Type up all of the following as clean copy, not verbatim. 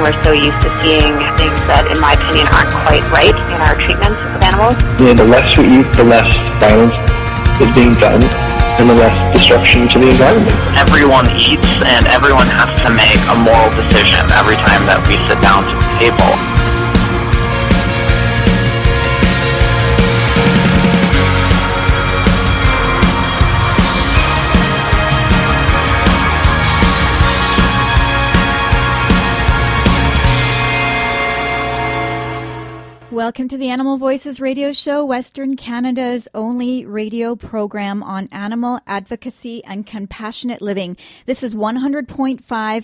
we're so used to seeing things that, in my opinion, aren't quite right in our treatment of animals. The less we eat, the less violence is being done, and the less destruction to the environment. Everyone eats, and everyone has to make a moral decision every time that we sit down to the table. Welcome to the Animal Voices radio show, Western Canada's only radio program on animal advocacy and compassionate living. This is 100.5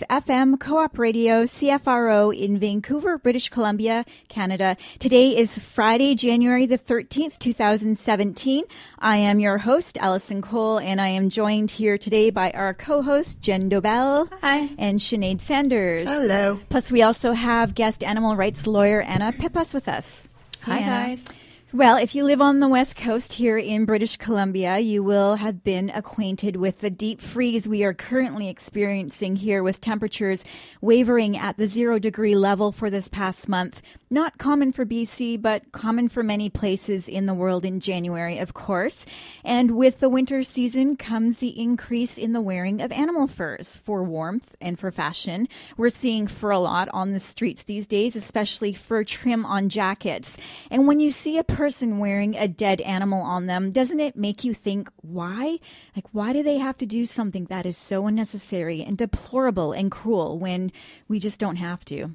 FM Co-op Radio, CFRO in Vancouver, British Columbia, Canada. Today is Friday, January the 13th, 2017. I am your host, Allison Cole, and I am joined here today by our co-host, Jen Dobell. Hi. And Sinead Sanders. Hello. Plus, we also have guest animal rights lawyer Anna Pippas with us. Hi, guys. Well, if you live on the West Coast here in British Columbia, you will have been acquainted with the deep freeze we are currently experiencing here, with temperatures wavering at the 0-degree level for this past month. Not common for BC, but common for many places in the world in January, of course. And with the winter season comes the increase in the wearing of animal furs for warmth and for fashion. We're seeing fur a lot on the streets these days, especially fur trim on jackets. And when you see a person wearing a dead animal on them, doesn't it make you think, why? Like, why do they have to do something that is so unnecessary and deplorable and cruel when we just don't have to?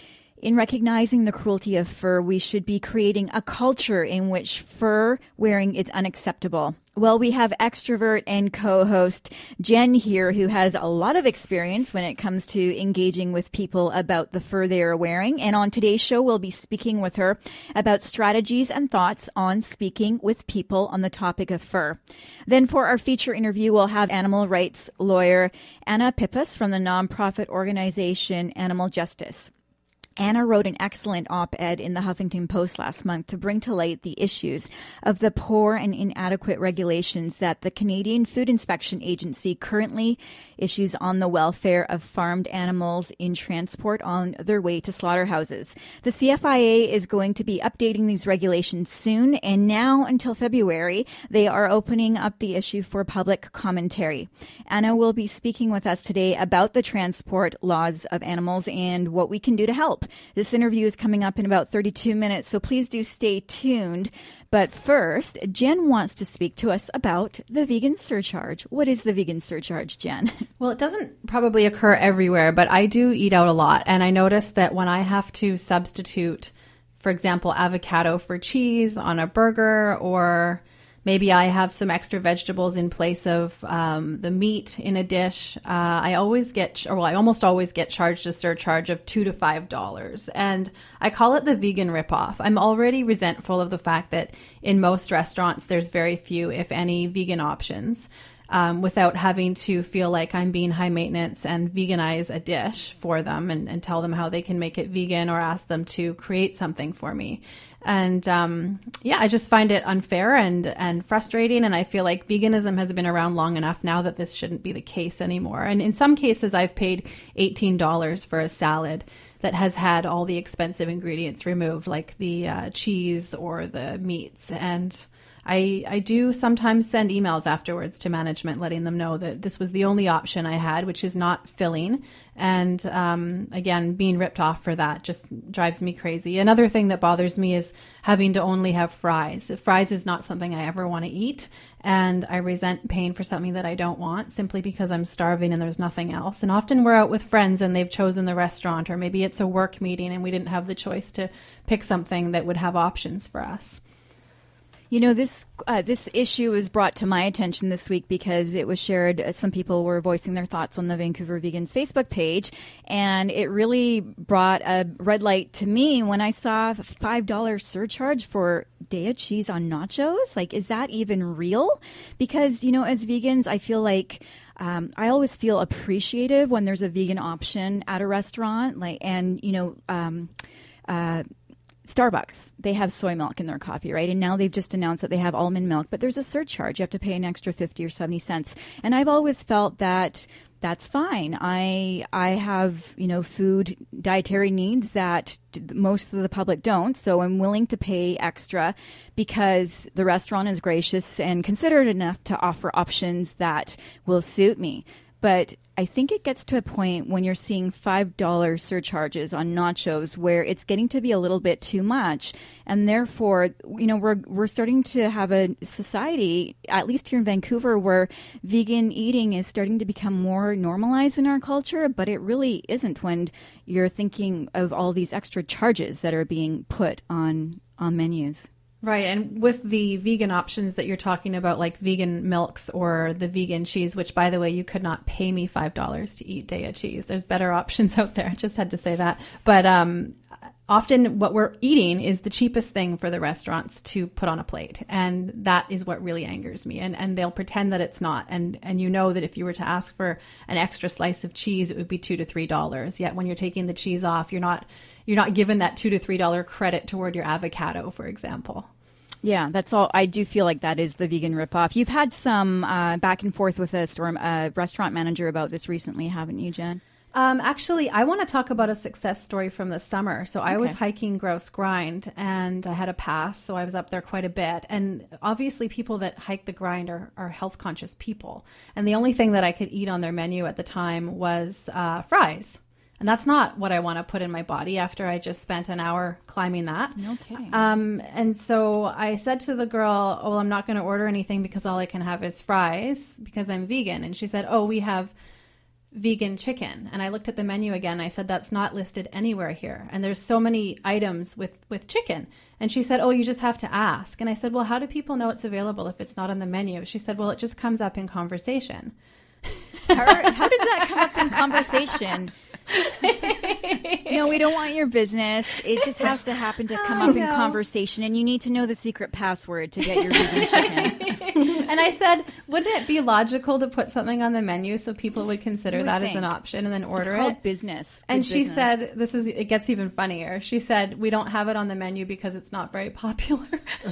In recognizing the cruelty of fur, we should be creating a culture in which fur wearing is unacceptable. Well, we have extrovert and co-host Jen here, who has a lot of experience when it comes to engaging with people about the fur they are wearing. And on today's show, we'll be speaking with her about strategies and thoughts on speaking with people on the topic of fur. Then for our feature interview, we'll have animal rights lawyer Anna Pippas from the nonprofit organization Animal Justice. Anna wrote an excellent op-ed in the Huffington Post last month to bring to light the issues of the poor and inadequate regulations that the Canadian Food Inspection Agency currently issues on the welfare of farmed animals in transport on their way to slaughterhouses. The CFIA is going to be updating these regulations soon, and now until February, they are opening up the issue for public commentary. Anna will be speaking with us today about the transport laws of animals and what we can do to help. This interview is coming up in about 32 minutes, so please do stay tuned. But first, Jen wants to speak to us about the vegan surcharge. What is the vegan surcharge, Jen? Well, it doesn't probably occur everywhere, but I do eat out a lot. And I notice that when I have to substitute, for example, avocado for cheese on a burger, or maybe I have some extra vegetables in place of the meat in a dish, I almost always get charged a surcharge of $2 to $5. And I call it the vegan ripoff. I'm already resentful of the fact that in most restaurants, there's very few, if any, vegan options, without having to feel like I'm being high maintenance and veganize a dish for them and tell them how they can make it vegan or ask them to create something for me. And I just find it unfair and frustrating. And I feel like veganism has been around long enough now that this shouldn't be the case anymore. And in some cases, I've paid $18 for a salad that has had all the expensive ingredients removed, like the cheese or the meats. And I do sometimes send emails afterwards to management letting them know that this was the only option I had, which is not filling. And again, being ripped off for that just drives me crazy. Another thing that bothers me is having to only have fries. Fries is not something I ever want to eat. And I resent paying for something that I don't want simply because I'm starving and there's nothing else. And often we're out with friends and they've chosen the restaurant, or maybe it's a work meeting and we didn't have the choice to pick something that would have options for us. You know, this issue was brought to my attention this week because it was shared. Some people were voicing their thoughts on the Vancouver Vegans Facebook page, and it really brought a red light to me when I saw a $5 surcharge for Daiya cheese on nachos. Like, is that even real? Because, you know, as vegans, I feel like I always feel appreciative when there's a vegan option at a restaurant, Starbucks, they have soy milk in their coffee, right? And now they've just announced that they have almond milk, but there's a surcharge. You have to pay an extra 50 or 70 cents. And I've always felt that that's fine. I have, food dietary needs that most of the public don't. So I'm willing to pay extra because the restaurant is gracious and considerate enough to offer options that will suit me. But I think it gets to a point when you're seeing $5 surcharges on nachos where it's getting to be a little bit too much. And therefore, we're starting to have a society, at least here in Vancouver, where vegan eating is starting to become more normalized in our culture. But it really isn't when you're thinking of all these extra charges that are being put on menus. Right. And with the vegan options that you're talking about, like vegan milks or the vegan cheese, which, by the way, you could not pay me $5 to eat Daiya cheese. There's better options out there. I just had to say that. But often what we're eating is the cheapest thing for the restaurants to put on a plate. And that is what really angers me. And they'll pretend that it's not. And that if you were to ask for an extra slice of cheese, it would be $2 to $3. Yet when you're taking the cheese off, you're not given that $2 to $3 credit toward your avocado, for example. Yeah, that's all. I do feel like that is the vegan ripoff. You've had some back and forth with a restaurant manager about this recently, haven't you, Jen? Actually, I want to talk about a success story from the summer. So I was hiking Grouse Grind and I had a pass, so I was up there quite a bit. And obviously people that hike the grind are health conscious people. And the only thing that I could eat on their menu at the time was fries. And that's not what I want to put in my body after I just spent an hour climbing that. Okay. And so I said to the girl, oh, well, I'm not going to order anything because all I can have is fries because I'm vegan. And she said, oh, we have vegan chicken. And I looked at the menu again. I said, that's not listed anywhere here. And there's so many items with chicken. And she said, oh, you just have to ask. And I said, well, how do people know it's available if it's not on the menu? She said, well, it just comes up in conversation. How does that come up in conversation? No, we don't want your business. It just has to happen to come up in conversation, and you need to know the secret password to get your vegan chicken. And I said, wouldn't it be logical to put something on the menu so people would consider that as an option and then order it? It's called business. And she said, it gets even funnier. She said, we don't have it on the menu because it's not very popular.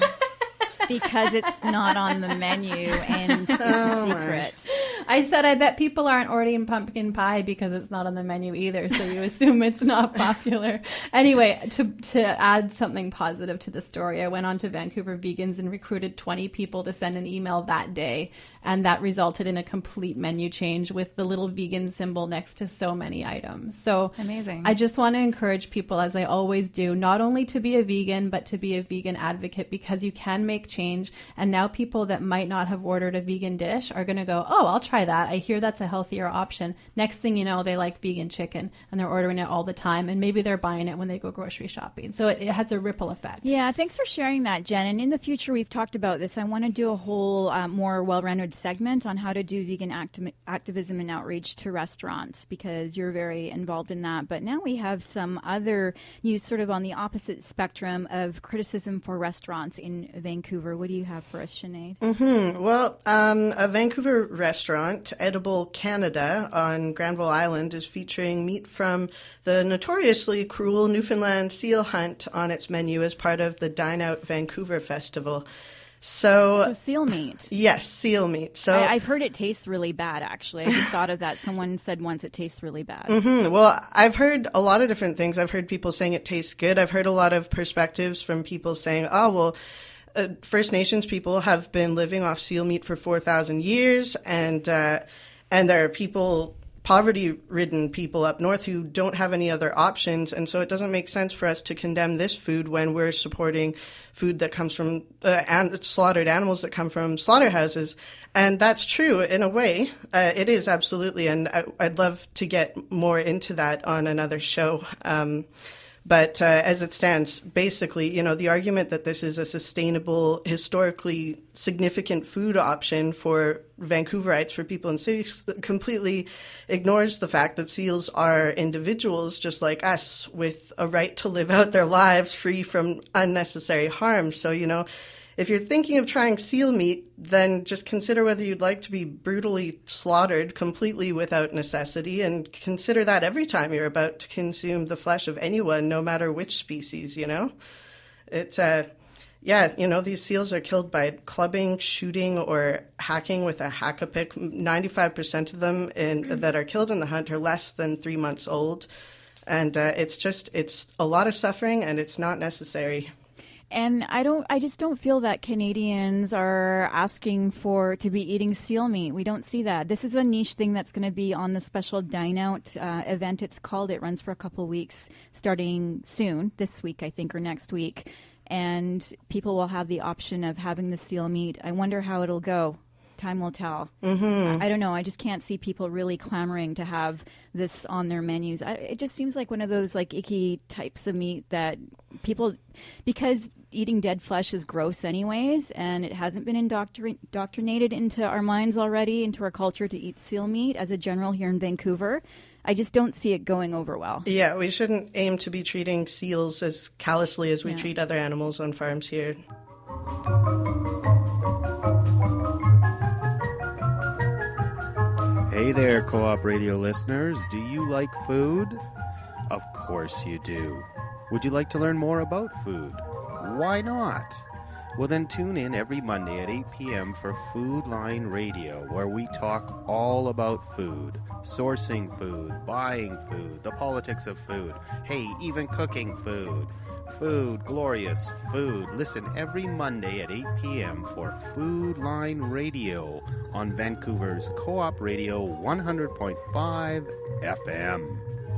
Because it's not on the menu and it's a secret. I said, I bet people aren't ordering pumpkin pie because it's not on the menu either, so you assume it's not popular. Anyway, to add something positive to the story, I went on to Vancouver Vegans and recruited 20 people to send an email that day, and that resulted in a complete menu change with the little vegan symbol next to so many items. So amazing. I just want to encourage people, as I always do, not only to be a vegan, but to be a vegan advocate, because you can make change. And now people that might not have ordered a vegan dish are going to go, oh, I'll try that. I hear that's a healthier option. Next thing you know, they like vegan chicken and they're ordering it all the time. And maybe they're buying it when they go grocery shopping. So it has a ripple effect. Yeah, thanks for sharing that, Jen. And in the future, we've talked about this. I want to do a whole more well-rounded segment on how to do vegan activism and outreach to restaurants, because you're very involved in that. But now we have some other news sort of on the opposite spectrum of criticism for restaurants in Vancouver. What do you have for us, Sinead? Mm-hmm. Well, a Vancouver restaurant, Edible Canada, on Granville Island, is featuring meat from the notoriously cruel Newfoundland seal hunt on its menu as part of the Dine Out Vancouver Festival. So seal meat. Yes, seal meat. So I've heard it tastes really bad, actually. I just thought of that. Someone said once it tastes really bad. Mm-hmm. Well, I've heard a lot of different things. I've heard people saying it tastes good. I've heard a lot of perspectives from people saying, oh, well, First Nations people have been living off seal meat for 4,000 years, and there are people, poverty-ridden people up north who don't have any other options, and so it doesn't make sense for us to condemn this food when we're supporting food that comes from slaughtered animals that come from slaughterhouses. And that's true in a way. It is, absolutely, and I'd love to get more into that on another show. But as it stands, basically, the argument that this is a sustainable, historically significant food option for Vancouverites, for people in cities, completely ignores the fact that seals are individuals just like us with a right to live out their lives free from unnecessary harm. So, if you're thinking of trying seal meat, then just consider whether you'd like to be brutally slaughtered completely without necessity, and consider that every time you're about to consume the flesh of anyone, no matter which species, It's yeah, these seals are killed by clubbing, shooting, or hacking with a hack-a-pick. 95% of them that are killed in the hunt are less than 3 months old. And it's a lot of suffering, and it's not necessary. And I just don't feel that Canadians are asking to be eating seal meat. We don't see that. This is a niche thing that's going to be on the special Dine Out event. It's called. It runs for a couple weeks, starting soon, this week, I think, or next week. And people will have the option of having the seal meat. I wonder how it'll go. Time will tell. Mm-hmm. I don't know. I just can't see people really clamoring to have this on their menus. It just seems like one of those like icky types of meat that people, because eating dead flesh is gross anyways, and it hasn't been indoctrinated into our minds already, into our culture to eat seal meat as a general here in Vancouver. I just don't see it going over well. Yeah, we shouldn't aim to be treating seals as callously as we treat other animals on farms here. Hey there, Co-op Radio listeners. Do you like food? Of course you do. Would you like to learn more about food? Why not? Well, then tune in every Monday at 8 p.m. for Food Line Radio, where we talk all about food, sourcing food, buying food, the politics of food, hey, even cooking food. Food, glorious food. Listen every Monday at 8 p.m. for Food Line Radio on Vancouver's Co-op Radio 100.5 FM.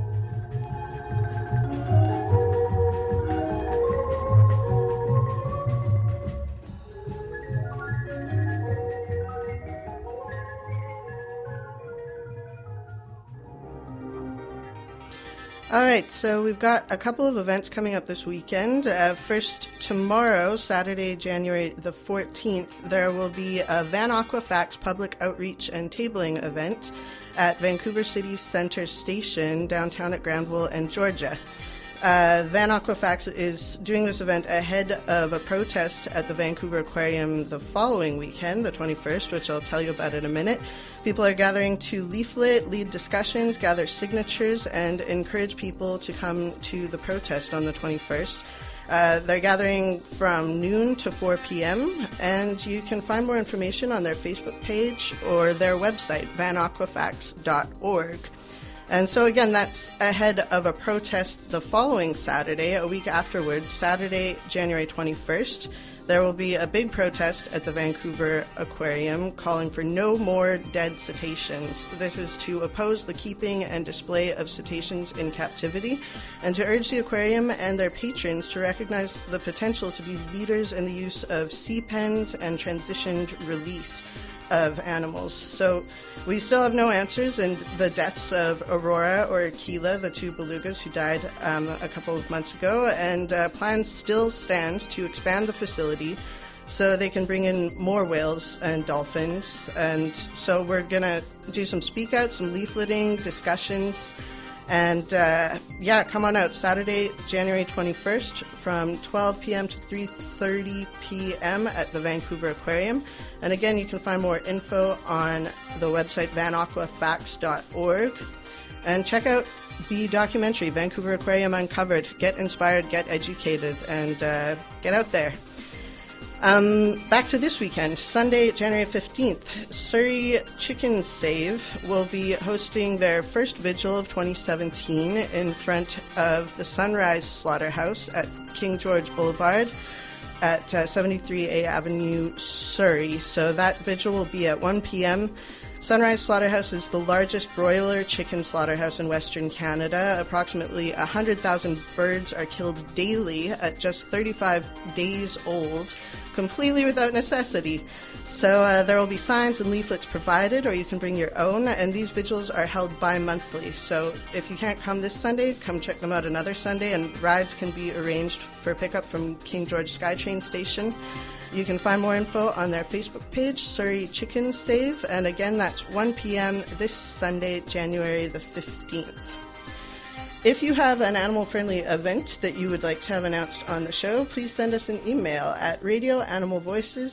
All right, so we've got a couple of events coming up this weekend. First, tomorrow, Saturday, January the 14th, there will be a Van Aqua Facts public outreach and tabling event at Vancouver City Centre Station, downtown at Granville and Georgia. Van Aqua Facts is doing this event ahead of a protest at the Vancouver Aquarium the following weekend, the 21st, which I'll tell you about in a minute. People are gathering to leaflet, lead discussions, gather signatures, and encourage people to come to the protest on the 21st. They're gathering from noon to 4 p.m., and you can find more information on their Facebook page or their website, vanaquafacts.org. And so, again, that's ahead of a protest the following Saturday, a week afterwards, Saturday, January 21st. There will be a big protest at the Vancouver Aquarium calling for no more dead cetaceans. This is to oppose the keeping and display of cetaceans in captivity and to urge the aquarium and their patrons to recognize the potential to be leaders in the use of sea pens and transitioned release of animals. So we still have no answers in the deaths of Aurora or Aquila, the two belugas who died a couple of months ago, and plans still stand to expand the facility so they can bring in more whales and dolphins. And so we're going to do some speak outs, some leafleting, discussions, and come on out Saturday, January 21st from 12 p.m. to 3:30 p.m. at the Vancouver Aquarium. And again, you can find more info on the website vanaquafacts.org. And check out the documentary, Vancouver Aquarium Uncovered. Get inspired, get educated, and get out there. Back to this weekend, Sunday, January 15th, Surrey Chicken Save will be hosting their first vigil of 2017 in front of the Sunrise Slaughterhouse at King George Boulevard at 73A Avenue, Surrey. So that vigil will be at 1 p.m. Sunrise Slaughterhouse is the largest broiler chicken slaughterhouse in Western Canada. Approximately 100,000 birds are killed daily at just 35 days old, completely without necessity. So there will be signs and leaflets provided, or you can bring your own, and these vigils are held bi-monthly. So if you can't come this Sunday, come check them out another Sunday, and rides can be arranged for pickup from King George SkyTrain Station. You can find more info on their Facebook page, Surrey Chicken Save, and again, that's 1 p.m. this Sunday, January the 15th. If you have an animal-friendly event that you would like to have announced on the show, please send us an email at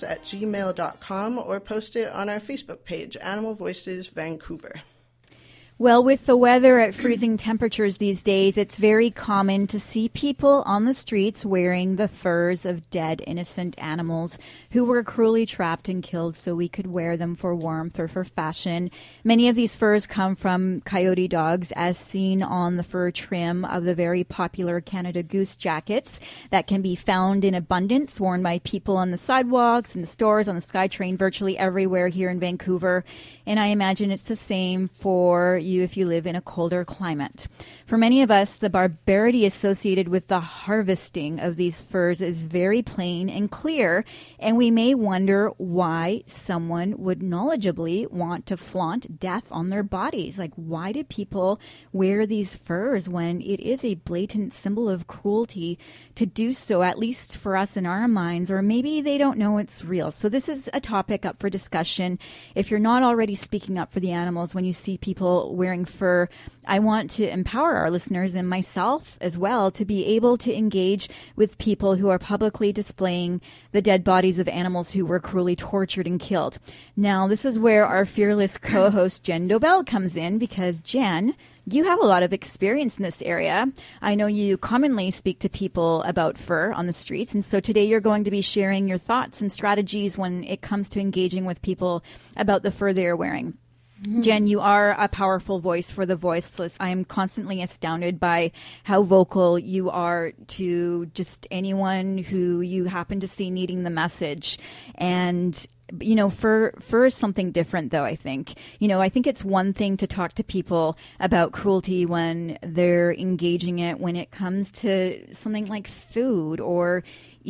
radioanimalvoices@gmail.com or post it on our Facebook page, Animal Voices Vancouver. Well, with the weather at freezing temperatures these days, it's very common to see people on the streets wearing the furs of dead innocent animals who were cruelly trapped and killed so we could wear them for warmth or for fashion. Many of these furs come from coyote dogs, as seen on the fur trim of the very popular Canada Goose jackets that can be found in abundance, worn by people on the sidewalks, in the stores, on the SkyTrain, virtually everywhere here in Vancouver. And I imagine it's the same for you if you live in a colder climate. For many of us, the barbarity associated with the harvesting of these furs is very plain and clear, and we may wonder why someone would knowledgeably want to flaunt death on their bodies. Like, why do people wear these furs when it is a blatant symbol of cruelty to do so, at least for us in our minds, or maybe they don't know it's real. So this is a topic up for discussion. If you're not already speaking up for the animals when you see people wearing fur, I want to empower our listeners and myself as well to be able to engage with people who are publicly displaying the dead bodies of animals who were cruelly tortured and killed. Now, this is where our fearless co-host Jen Dobell comes in, because Jen, you have a lot of experience in this area. I know you commonly speak to people about fur on the streets, and so today you're going to be sharing your thoughts and strategies when it comes to engaging with people about the fur they are wearing. Jen, you are a powerful voice for the voiceless. I am constantly astounded by how vocal you are to just anyone who you happen to see needing the message. And you know, fur is something different, though, I think. You know, I think it's one thing to talk to people about cruelty when they're engaging it, when it comes to something like food or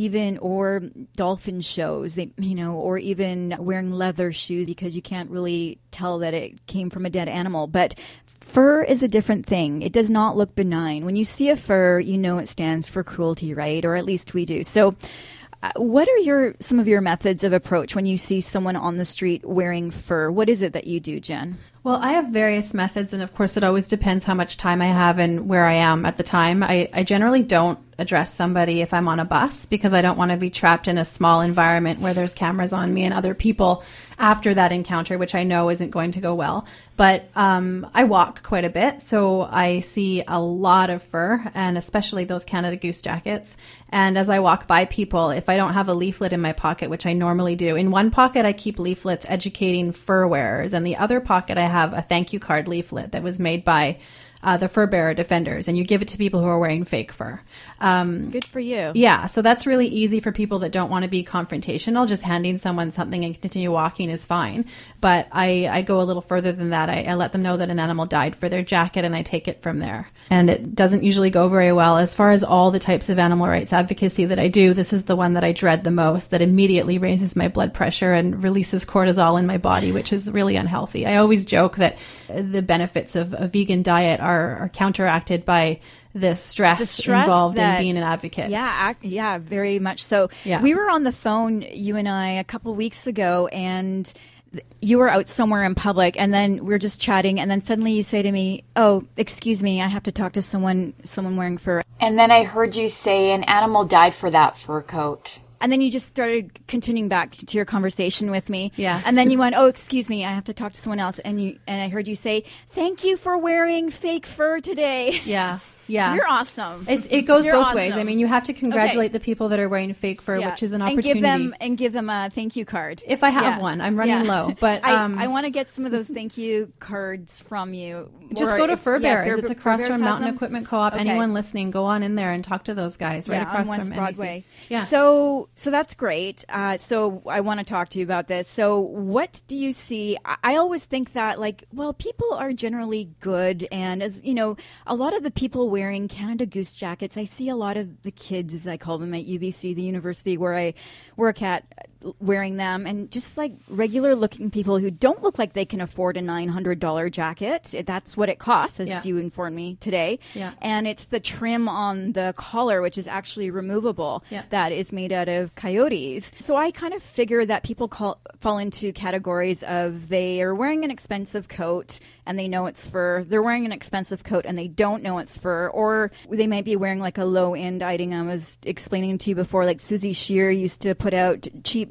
dolphin shows, or even wearing leather shoes because you can't really tell that it came from a dead animal. But fur is a different thing. It does not look benign. When you see a fur, you know it stands for cruelty, right? Or at least we do. So what are some of your methods of approach when you see someone on the street wearing fur? What is it that you do, Jen? Well, I have various methods, and of course it always depends how much time I have and where I am at the time. I generally don't address somebody if I'm on a bus, because I don't want to be trapped in a small environment where there's cameras on me and other people after that encounter, which I know isn't going to go well. But I walk quite a bit, so I see a lot of fur, and especially those Canada Goose jackets. And as I walk by people, if I don't have a leaflet in my pocket, which I normally do, in one pocket I keep leaflets educating fur wearers, and the other pocket I have a thank you card leaflet that was made by the Fur Bearer Defenders, and you give it to people who are wearing fake fur. Good for you. Yeah, so that's really easy for people that don't want to be confrontational. Just handing someone something and continue walking is fine. But I go a little further than that. I let them know that an animal died for their jacket, and I take it from there. And it doesn't usually go very well. As far as all the types of animal rights advocacy that I do, this is the one that I dread the most, that immediately raises my blood pressure and releases cortisol in my body, which is really unhealthy. I always joke that the benefits of a vegan diet are counteracted by the stress involved in being an advocate. Yeah, very much so. Yeah. We were on the phone, you and I, a couple weeks ago, and you were out somewhere in public, and then we were just chatting, and then suddenly you say to me, "Oh, excuse me, I have to talk to someone wearing fur." And then I heard you say an animal died for that fur coat. And then you just started continuing back to your conversation with me. Yeah. And then you went, "Oh, excuse me, I have to talk to someone else." And I heard you say, "Thank you for wearing fake fur today." Yeah. Yeah. You're awesome. It goes You're both awesome. ways. I mean, you have to congratulate the people that are wearing fake fur, which is an opportunity. And give them a thank you card. If I have one. I'm running low. But I want to get some of those thank you cards from you. Just go to Fur Bearers. It's across Fur Bearers from Mountain Equipment Co-op. Okay. Anyone listening, go on in there and talk to those guys right across on West from Broadway. NBC. Yeah. So that's great. So I want to talk to you about this. So what do you see? I always think that, people are generally good. And as you know, a lot of the people wearing Canada Goose jackets, I see a lot of the kids, as I call them, at UBC, the university where I work at, wearing them, and just like regular looking people who don't look like they can afford a $900 jacket. That's what it costs, as you informed me today. Yeah. And it's the trim on the collar, which is actually removable, that is made out of coyotes. So I kind of figure that people fall into categories of they are wearing an expensive coat and they know it's fur. They're wearing an expensive coat and they don't know it's fur. Or they might be wearing like a low-end item. I was explaining to you before, like Susie Shear used to put out cheap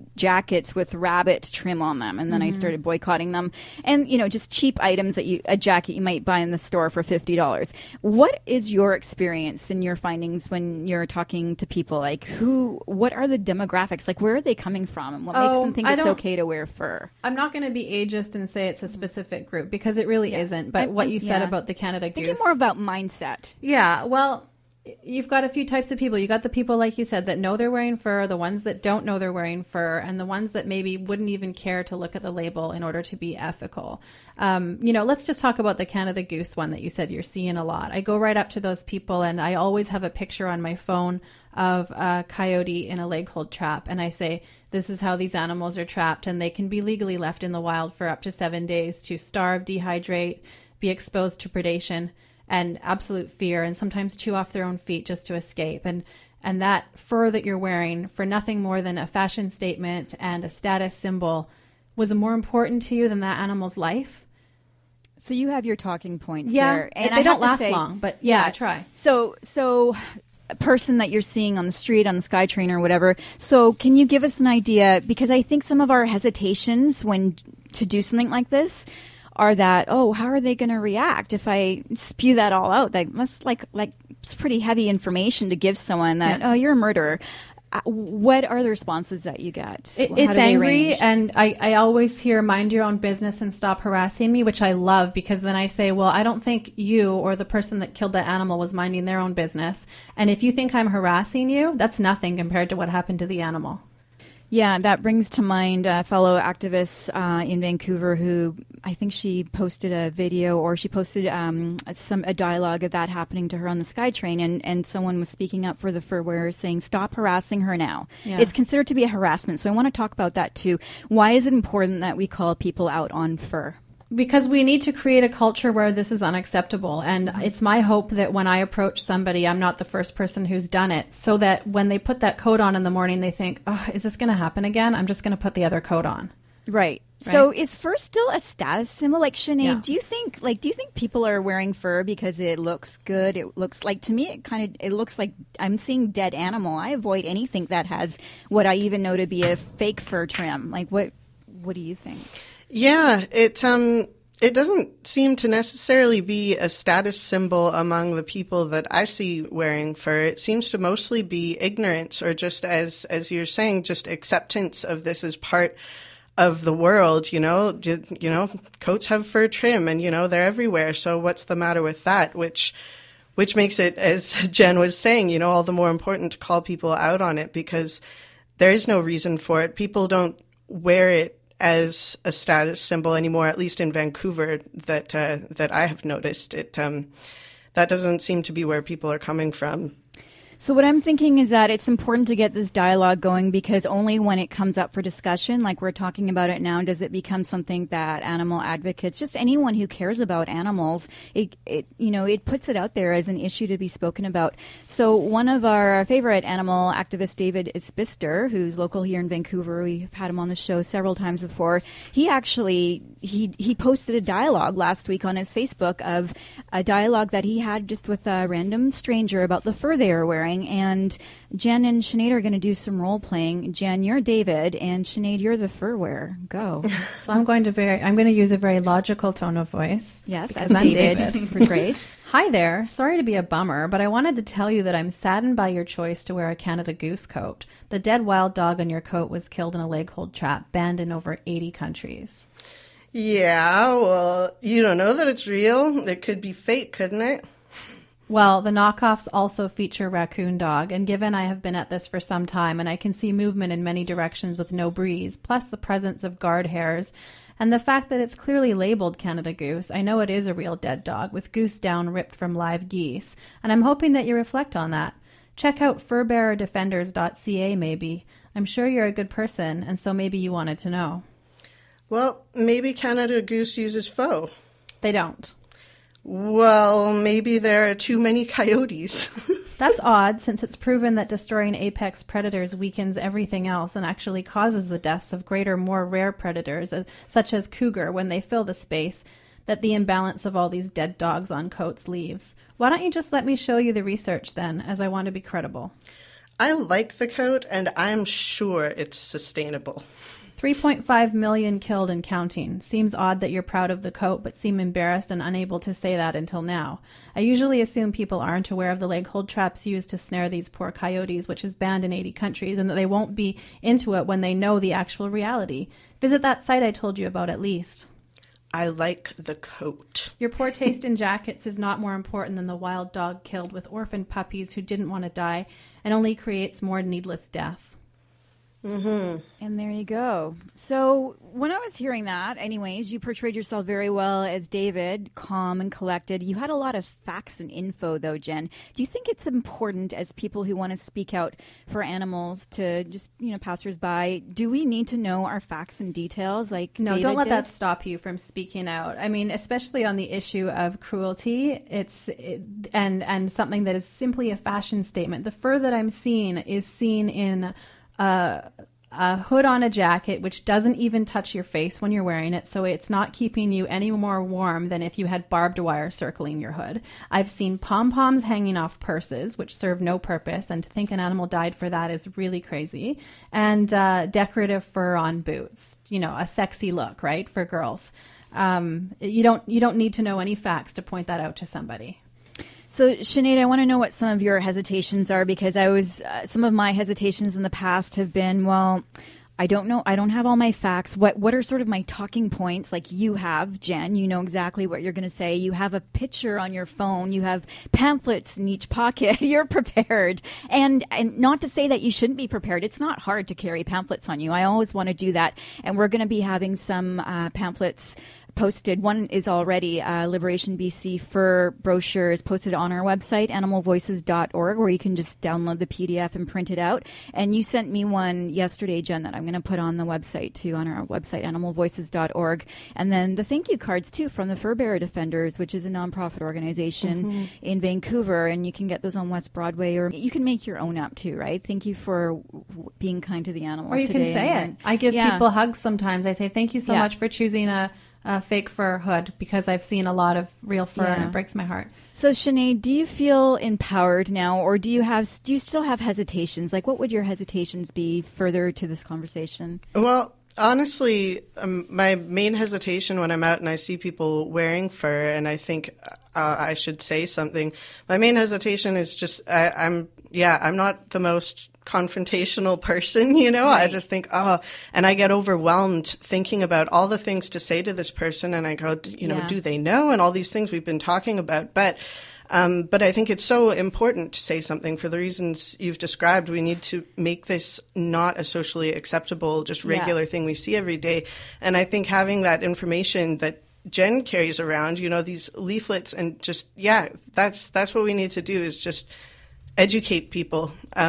jackets with rabbit trim on them, and then I started boycotting them. And, just cheap items a jacket you might buy in the store for $50. What is your experience and your findings when you're talking to people? Like, what are the demographics? Like, where are they coming from, and what makes them think it's okay to wear fur? I'm not going to be ageist and say it's a specific group, because it really isn't. But what you said about the Canada Goose. Thinking more about mindset. Yeah, well, you've got a few types of people. You got the people, like you said, that know they're wearing fur, the ones that don't know they're wearing fur, and the ones that maybe wouldn't even care to look at the label in order to be ethical. Let's just talk about the Canada Goose one that you said you're seeing a lot. I go right up to those people, and I always have a picture on my phone of a coyote in a leg hold trap, and I say, this is how these animals are trapped, and they can be legally left in the wild for up to 7 days to starve, dehydrate, be exposed to predation and absolute fear, and sometimes chew off their own feet just to escape. And that fur that you're wearing, for nothing more than a fashion statement and a status symbol, was more important to you than that animal's life. So you have your talking points there. And they don't last long, but I try. So a person that you're seeing on the street, on the SkyTrain or whatever. So can you give us an idea? Because I think some of our hesitations to do something like this are that, how are they going to react if I spew that all out? That's like it's pretty heavy information to give someone that, you're a murderer. What are the responses that you get? It's angry, and I always hear, mind your own business and stop harassing me, which I love, because then I say, well, I don't think you or the person that killed that animal was minding their own business. And if you think I'm harassing you, that's nothing compared to what happened to the animal. Yeah, that brings to mind a fellow activist in Vancouver who, I think she posted a video, or she posted a dialogue of that happening to her on the SkyTrain, and someone was speaking up for the fur wearer, saying, stop harassing her now. Yeah. It's considered to be a harassment, so I want to talk about that too. Why is it important that we call people out on fur? Because we need to create a culture where this is unacceptable. And it's my hope that when I approach somebody, I'm not the first person who's done it, so that when they put that coat on in the morning, they think, is this going to happen again? I'm just going to put the other coat on. Right. So is fur still a status symbol? Like, Sinead, do you think people are wearing fur because it looks good? It looks like, to me, it looks like I'm seeing dead animal. I avoid anything that has what I even know to be a fake fur trim. Like, what do you think? Yeah, it doesn't seem to necessarily be a status symbol among the people that I see wearing fur. It seems to mostly be ignorance, or just as you're saying, just acceptance of this as part of the world. Coats have fur trim, and they're everywhere. So what's the matter with that? Which makes it, as Jen was saying, all the more important to call people out on it, because there is no reason for it. People don't wear it as a status symbol anymore, at least in Vancouver, that I have noticed. That doesn't seem to be where people are coming from. So what I'm thinking is that it's important to get this dialogue going, because only when it comes up for discussion, like we're talking about it now, does it become something that animal advocates, just anyone who cares about animals, it puts it out there as an issue to be spoken about. So one of our favorite animal activists, David Isbister, who's local here in Vancouver, we've had him on the show several times before, he actually he posted a dialogue last week on his Facebook, of a dialogue that he had just with a random stranger about the fur they were wearing. And Jen and Sinead are going to do some role playing. Jen, you're David, and Sinead, you're the fur wearer. Go. So I'm going to use a very logical tone of voice. Yes, as David. Great. Hi there. Sorry to be a bummer, but I wanted to tell you that I'm saddened by your choice to wear a Canada Goose coat. The dead wild dog on your coat was killed in a leg hold trap, banned in over 80 countries. Yeah, well, you don't know that it's real. It could be fake, couldn't it? Well, the knockoffs also feature raccoon dog, and given I have been at this for some time and I can see movement in many directions with no breeze, plus the presence of guard hairs, and the fact that it's clearly labeled Canada Goose, I know it is a real dead dog with goose down ripped from live geese, and I'm hoping that you reflect on that. Check out furbearerdefenders.ca maybe. I'm sure you're a good person, and so maybe you wanted to know. Well, maybe Canada Goose uses faux. They don't. Well, maybe there are too many coyotes. That's odd, since it's proven that destroying apex predators weakens everything else and actually causes the deaths of greater, more rare predators, such as cougar, when they fill the space that the imbalance of all these dead dogs on coats leaves. Why don't you just let me show you the research then, as I want to be credible? I like the coat, and I'm sure it's sustainable. 3.5 million killed and counting. Seems odd that you're proud of the coat, but seem embarrassed and unable to say that until now. I usually assume people aren't aware of the leg hold traps used to snare these poor coyotes, which is banned in 80 countries, and that they won't be into it when they know the actual reality. Visit that site I told you about at least. I like the coat. Your poor taste in jackets is not more important than the wild dog killed with orphan puppies who didn't want to die, and only creates more needless death. Mm-hmm. And there you go. So when I was hearing that, anyways, you portrayed yourself very well as David, calm and collected. You had a lot of facts and info, though, Jen. Do you think it's important as people who want to speak out for animals to just, passersby, do we need to know our facts and details like No, David don't let did? that stop you from speaking out. I mean, especially on the issue of cruelty, and something that is simply a fashion statement. The fur that I'm seeing is seen in a hood on a jacket, which doesn't even touch your face when you're wearing it, so it's not keeping you any more warm than if you had barbed wire circling your hood. I've seen pom-poms hanging off purses, which serve no purpose, and to think an animal died for that is really crazy. And decorative fur on boots, a sexy look, right, for girls. You don't need to know any facts to point that out to somebody. So, Sinead, I want to know what some of your hesitations are, because some of my hesitations in the past have been, well, I don't know. I don't have all my facts. What are sort of my talking points? Like you have, Jen, you know exactly what you're going to say. You have a picture on your phone. You have pamphlets in each pocket. You're prepared. And not to say that you shouldn't be prepared. It's not hard to carry pamphlets on you. I always want to do that. And we're going to be having some pamphlets posted. One is already Liberation BC fur brochure is posted on our website, animalvoices.org, where you can just download the PDF and print it out. And you sent me one yesterday, Jen, that I'm going to put on the website too, on our website, animalvoices.org. And then the thank you cards too from the Fur Bearer Defenders, which is a nonprofit organization in Vancouver. And you can get those on West Broadway, or you can make your own up too, right? Thank you for being kind to the animals. Or you today. can say it. I give people hugs sometimes. I say, thank you so much for choosing a fake fur hood, because I've seen a lot of real fur and it breaks my heart. So, Sinead, do you feel empowered now, or do you still have hesitations? Like, what would your hesitations be further to this conversation? Well, honestly, my main hesitation when I'm out and I see people wearing fur and I think I should say something, my main hesitation is just I'm not the most confrontational person, Right. I just think, and I get overwhelmed thinking about all the things to say to this person, and I go, do they know? And all these things we've been talking about. But I think it's so important to say something for the reasons you've described. We need to make this not a socially acceptable, just regular thing we see every day. And I think having that information that Jen carries around, these leaflets, and just, that's what we need to do, is just educate people.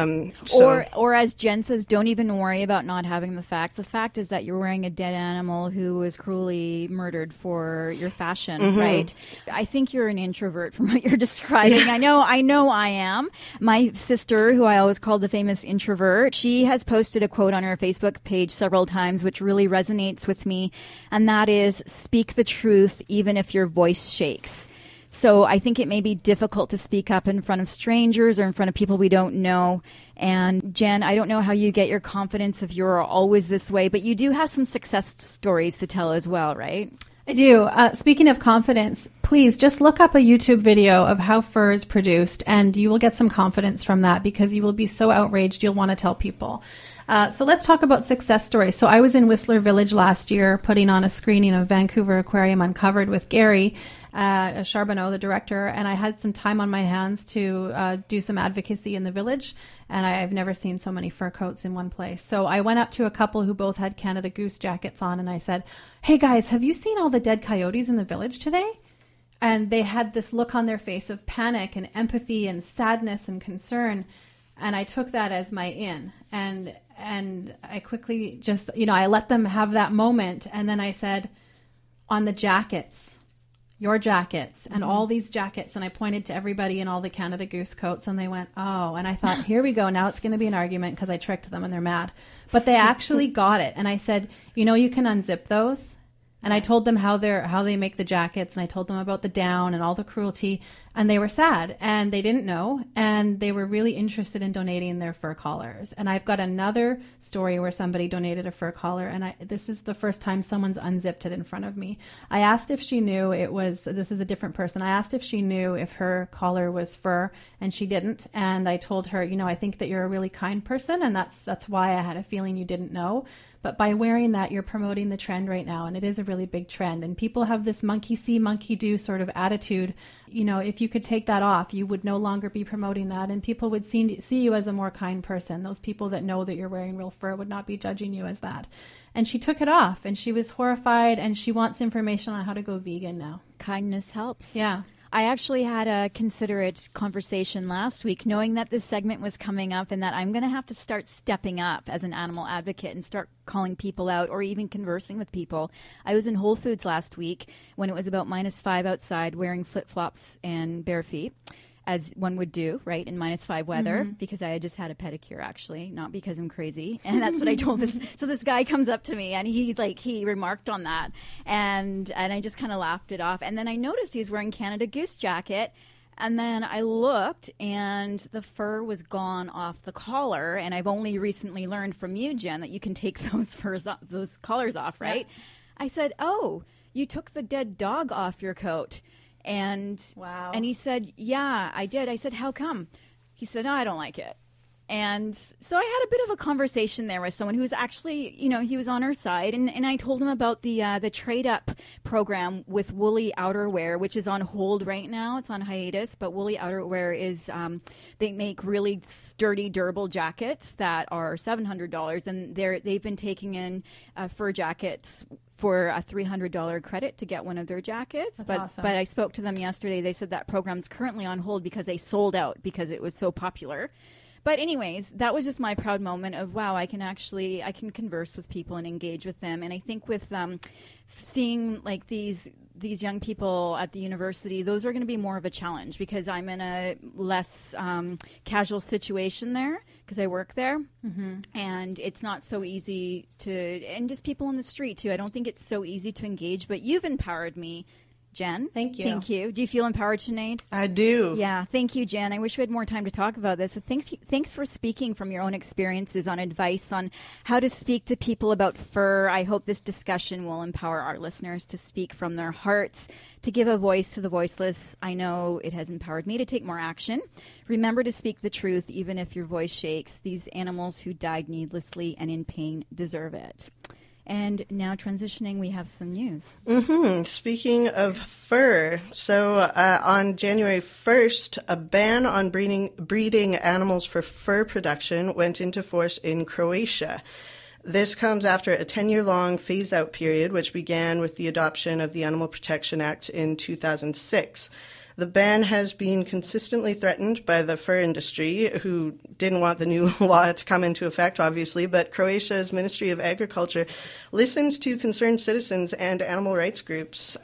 Or as Jen says, don't even worry about not having the facts. The fact is that you're wearing a dead animal who was cruelly murdered for your fashion, right? I think you're an introvert from what you're describing. I know I am. My sister, who I always called the famous introvert, she has posted a quote on her Facebook page several times, which really resonates with me. And that is, speak the truth, even if your voice shakes. So I think it may be difficult to speak up in front of strangers or in front of people we don't know. And Jen, I don't know how you get your confidence if you're always this way, but you do have some success stories to tell as well, right? I do. Speaking of confidence, please just look up a YouTube video of how fur is produced, and you will get some confidence from that, because you will be so outraged you'll want to tell people. So let's talk about success stories. So I was in Whistler Village last year putting on a screening of Vancouver Aquarium Uncovered with Gary Charbonneau, the director, and I had some time on my hands to do some advocacy in the village, and I've never seen so many fur coats in one place. So I went up to a couple who both had Canada Goose jackets on, and I said, hey guys, have you seen all the dead coyotes in the village today? And they had this look on their face of panic and empathy and sadness and concern, and I took that as my in. And I quickly just, I let them have that moment. And then I said, on the jackets, your jackets, and all these jackets. And I pointed to everybody in all the Canada Goose coats, and they went, oh. And I thought, here we go. Now it's going to be an argument because I tricked them and they're mad. But they actually got it. And I said, you can unzip those. And I told them how they make the jackets, and I told them about the down and all the cruelty, and they were sad and they didn't know, and they were really interested in donating their fur collars. And I've got another story where somebody donated a fur collar, and this is the first time someone's unzipped it in front of me. I asked if she knew this is a different person. I asked if she knew if her collar was fur, and she didn't. And I told her, I think that you're a really kind person, and that's why I had a feeling you didn't know. But by wearing that, you're promoting the trend right now, and it is a really big trend. And people have this monkey see, monkey do sort of attitude. If you could take that off, you would no longer be promoting that, and people would see you as a more kind person. Those people that know that you're wearing real fur would not be judging you as that. And she took it off, and she was horrified, and she wants information on how to go vegan now. Kindness helps. Yeah. I actually had a considerate conversation last week, knowing that this segment was coming up and that I'm going to have to start stepping up as an animal advocate and start calling people out or even conversing with people. I was in Whole Foods last week when it was about -5 outside, wearing flip-flops and bare feet, as one would do, right, in -5 weather, because I had just had a pedicure, actually, not because I'm crazy. And that's what I told this. So this guy comes up to me, and he remarked on that, and I just kind of laughed it off. And then I noticed he was wearing Canada Goose jacket, and then I looked, and the fur was gone off the collar. And I've only recently learned from you, Jen, that you can take those collars off, right? Yeah. I said, "Oh, you took the dead dog off your coat." And wow. And he said, "Yeah, I did." I said, "How come?" He said, "No, I don't like it." And so I had a bit of a conversation there with someone who was actually, he was on our side. And I told him about the Trade Up program with Woolly Outerwear, which is on hold right now. It's on hiatus, but Woolly Outerwear is, they make really sturdy, durable jackets that are $700. And they've been taking in fur jackets for a $300 credit to get one of their jackets. That's awesome. But I spoke to them yesterday. They said that program's currently on hold because they sold out because it was so popular. But anyways, that was just my proud moment of, wow, I can converse with people and engage with them. And I think with seeing like these young people at the university, those are going to be more of a challenge because I'm in a less casual situation there because I work there. Mm-hmm. And it's not so easy and just people in the street too. I don't think it's so easy to engage, but you've empowered me, Jen. Thank you. Thank you. Do you feel empowered, Sinead? I do. Yeah. Thank you, Jen. I wish we had more time to talk about this. But thanks for speaking from your own experiences on advice on how to speak to people about fur. I hope this discussion will empower our listeners to speak from their hearts, to give a voice to the voiceless. I know it has empowered me to take more action. Remember to speak the truth, even if your voice shakes. These animals who died needlessly and in pain deserve it. And now transitioning, we have some news. Mm-hmm. Speaking of fur, so on January 1st, a ban on breeding animals for fur production went into force in Croatia. This comes after a 10-year-long phase-out period, which began with the adoption of the Animal Protection Act in 2006. The ban has been consistently threatened by the fur industry, who didn't want the new law to come into effect, obviously, but Croatia's Ministry of Agriculture listened to concerned citizens and animal rights groups.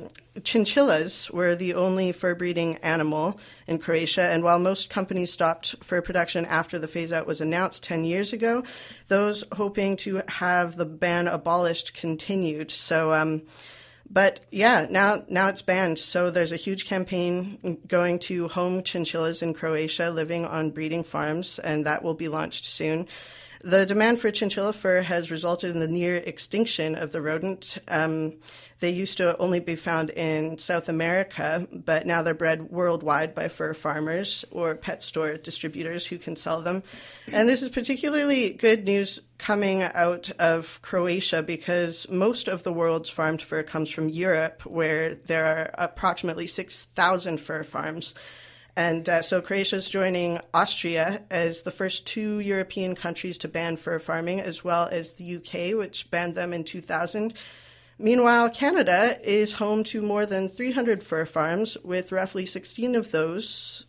Chinchillas were the only fur breeding animal in Croatia, and while most companies stopped fur production after the phase-out was announced 10 years ago, those hoping to have the ban abolished continued. So, but yeah, now it's banned. So there's a huge campaign going to home chinchillas in Croatia living on breeding farms, and that will be launched soon. The demand for chinchilla fur has resulted in the near extinction of the rodent. They used to only be found in South America, but now they're bred worldwide by fur farmers or pet store distributors who can sell them. And this is particularly good news coming out of Croatia because most of the world's farmed fur comes from Europe, where there are approximately 6,000 fur farms. And so Croatia is joining Austria as the first 2 European countries to ban fur farming, as well as the UK, which banned them in 2000. Meanwhile, Canada is home to more than 300 fur farms, with roughly 16 of those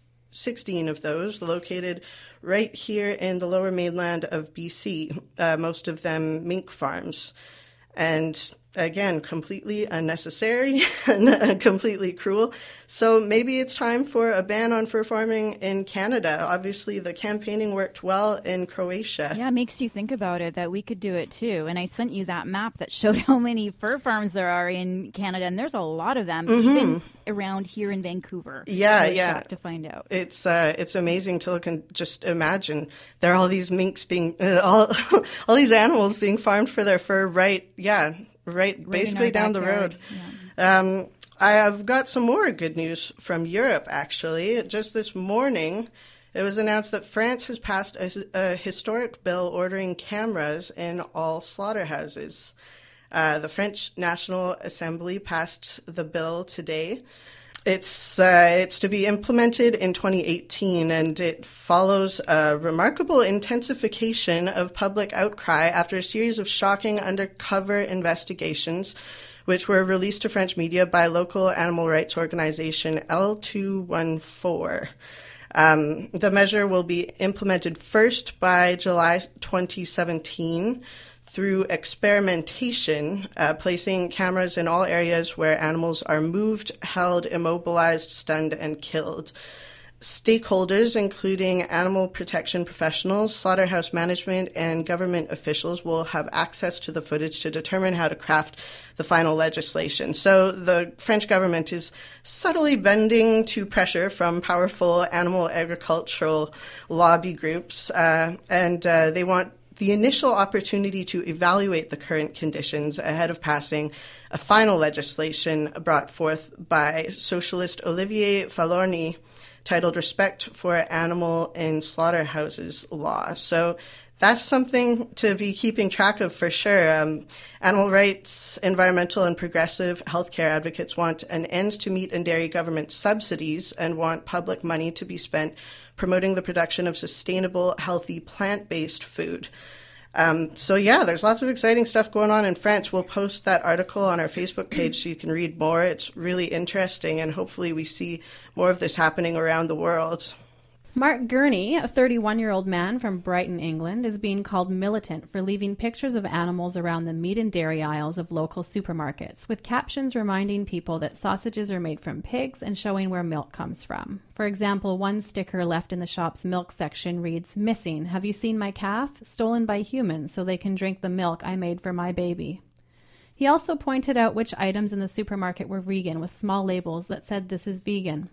located right here in the lower mainland of BC, most of them mink farms. And again, completely unnecessary and completely cruel. So maybe it's time for a ban on fur farming in Canada. Obviously, the campaigning worked well in Croatia. Yeah, it makes you think about it that we could do it too. And I sent you that map that showed how many fur farms there are in Canada, and there's a lot of them, even around here in Vancouver. Yeah. To find out. It's amazing to look and just imagine there are all these minks being, all these animals being farmed for their fur right basically down the road. Yeah. I have got some more good news from Europe, actually. Just this morning, it was announced that France has passed a historic bill ordering cameras in all slaughterhouses. The French National Assembly passed the bill today. It's to be implemented in 2018, and it follows a remarkable intensification of public outcry after a series of shocking undercover investigations, which were released to French media by local animal rights organization L214. The measure will be implemented first by July 2017. Through experimentation, placing cameras in all areas where animals are moved, held, immobilized, stunned, and killed. Stakeholders, including animal protection professionals, slaughterhouse management, and government officials, will have access to the footage to determine how to craft the final legislation. So the French government is subtly bending to pressure from powerful animal agricultural lobby groups, and they want the initial opportunity to evaluate the current conditions ahead of passing a final legislation brought forth by socialist Olivier Falorni titled Respect for Animal in Slaughterhouses Law. So that's something to be keeping track of for sure. Animal rights, environmental, and progressive healthcare advocates want an end to meat and dairy government subsidies and want public money to be spent promoting the production of sustainable, healthy, plant-based food. There's lots of exciting stuff going on in France. We'll post that article on our Facebook page so you can read more. It's really interesting, and hopefully we see more of this happening around the world. Mark Gurney, a 31-year-old man from Brighton, England, is being called militant for leaving pictures of animals around the meat and dairy aisles of local supermarkets, with captions reminding people that sausages are made from pigs and showing where milk comes from. For example, one sticker left in the shop's milk section reads, "Missing, have you seen my calf? Stolen by humans so they can drink the milk I made for my baby." He also pointed out which items in the supermarket were vegan with small labels that said this is vegan.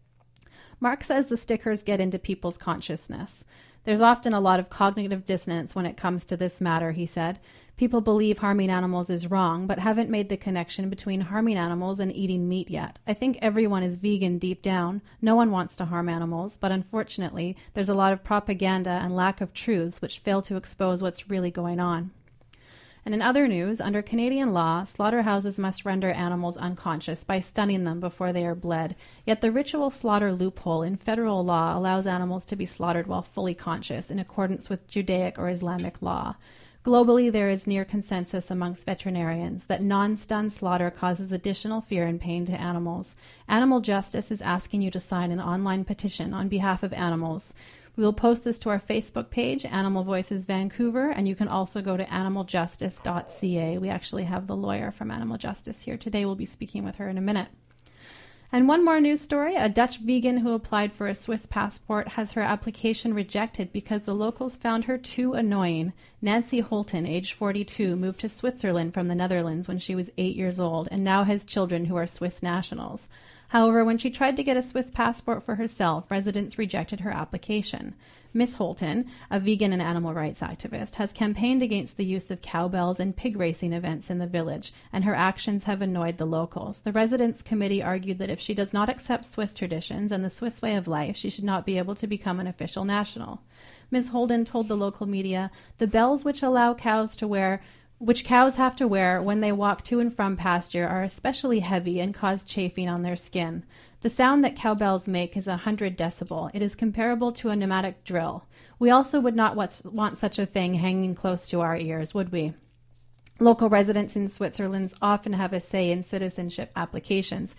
Mark says the stickers get into people's consciousness. There's often a lot of cognitive dissonance when it comes to this matter, he said. People believe harming animals is wrong, but haven't made the connection between harming animals and eating meat yet. I think everyone is vegan deep down. No one wants to harm animals, but unfortunately, there's a lot of propaganda and lack of truths which fail to expose what's really going on. And in other news, under Canadian law, slaughterhouses must render animals unconscious by stunning them before they are bled. Yet the ritual slaughter loophole in federal law allows animals to be slaughtered while fully conscious in accordance with Judaic or Islamic law. Globally, there is near consensus amongst veterinarians that non-stun slaughter causes additional fear and pain to animals. Animal Justice is asking you to sign an online petition on behalf of animals. We will post this to our Facebook page, Animal Voices Vancouver, and you can also go to animaljustice.ca. We actually have the lawyer from Animal Justice here today. We'll be speaking with her in a minute. And one more news story. A Dutch vegan who applied for a Swiss passport has her application rejected because the locals found her too annoying. Nancy Holton, aged 42, moved to Switzerland from the Netherlands when she was 8 years old and now has children who are Swiss nationals. However, when she tried to get a Swiss passport for herself, residents rejected her application. Miss Holton, a vegan and animal rights activist, has campaigned against the use of cowbells and pig racing events in the village, and her actions have annoyed the locals. The residents' committee argued that if she does not accept Swiss traditions and the Swiss way of life, she should not be able to become an official national. Ms. Holden told the local media, "The bells which cows have to wear when they walk to and from pasture are especially heavy and cause chafing on their skin. The sound that cowbells make is 100 decibel. It is comparable to a pneumatic drill. We also would not want such a thing hanging close to our ears, would we?" Local residents in Switzerland often have a say in citizenship applications.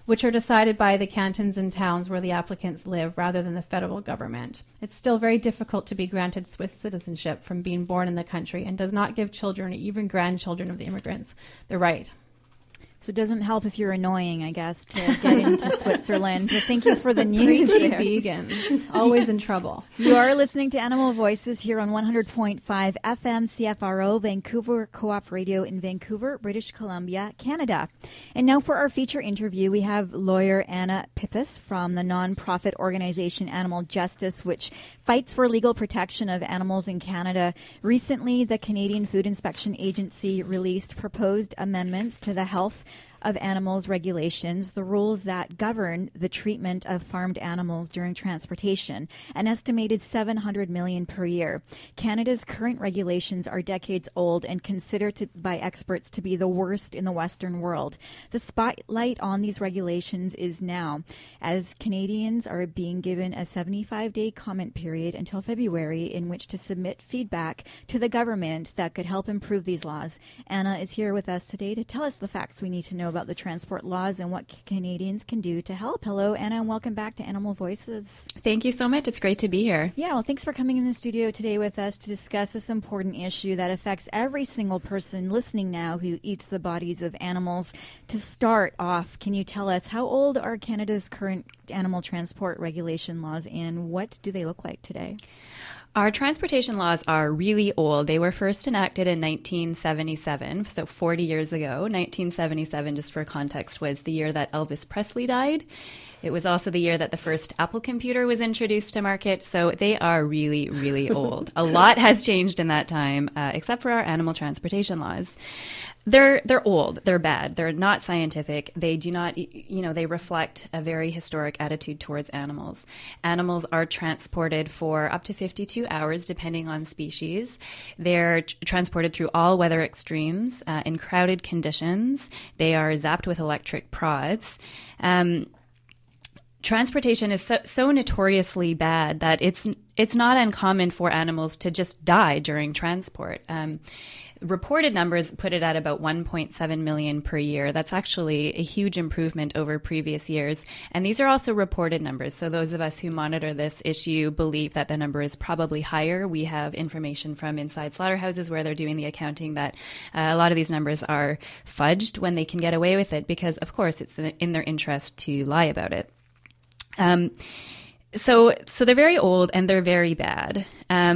which are decided by the cantons and towns where the applicants live rather than the federal government. It's still very difficult to be granted Swiss citizenship from being born in the country and does not give children or even grandchildren of the immigrants the right. So it doesn't help if you're annoying, I guess, to get into Switzerland. But thank you for the news. Preachy vegans, always in trouble. You are listening to Animal Voices here on 100.5 FM CFRO, Vancouver Co-op Radio in Vancouver, British Columbia, Canada. And now for our feature interview, we have lawyer Anna Pippis from the nonprofit organization Animal Justice, which fights for legal protection of animals in Canada. Recently, the Canadian Food Inspection Agency released proposed amendments to the Health of Animals regulations, the rules that govern the treatment of farmed animals during transportation, an estimated $700 million per year. Canada's current regulations are decades old and considered by experts to be the worst in the Western world. The spotlight on these regulations is now, as Canadians are being given a 75-day comment period until February in which to submit feedback to the government that could help improve these laws. Anna is here with us today to tell us the facts we need to know about the transport laws and what Canadians can do to help. Hello, Anna, and welcome back to Animal Voices. Thank you so much. It's great to be here. Yeah, well, thanks for coming in the studio today with us to discuss this important issue that affects every single person listening now who eats the bodies of animals. To start off, can you tell us how old are Canada's current animal transport regulation laws and what do they look like today? Our transportation laws are really old. They were first enacted in 1977, so 40 years ago. 1977, just for context, was the year that Elvis Presley died. It was also the year that the first Apple computer was introduced to market, so they are really, really old. A lot has changed in that time, except for our animal transportation laws. They're old. They're bad. They're not scientific. They do not, they reflect a very historic attitude towards animals. Animals are transported for up to 52 hours, depending on species. They're transported through all weather extremes in crowded conditions. They are zapped with electric prods. Transportation is so notoriously bad that it's not uncommon for animals to just die during transport. Reported numbers put it at about 1.7 million per year. That's actually a huge improvement over previous years. And these are also reported numbers. So those of us who monitor this issue believe that the number is probably higher. We have information from inside slaughterhouses where they're doing the accounting that a lot of these numbers are fudged when they can get away with it because, of course, it's in their interest to lie about it. So they're very old and they're very bad.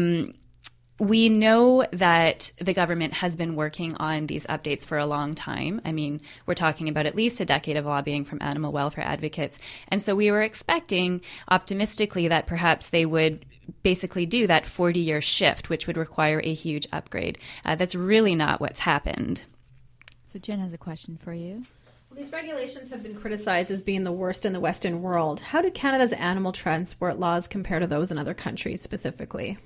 We know that the government has been working on these updates for a long time. I mean, we're talking about at least a decade of lobbying from animal welfare advocates. And so we were expecting optimistically that perhaps they would basically do that 40-year shift, which would require a huge upgrade. That's really not what's happened. So Jen has a question for you. Well, these regulations have been criticized as being the worst in the Western world. How do Canada's animal transport laws compare to those in other countries specifically?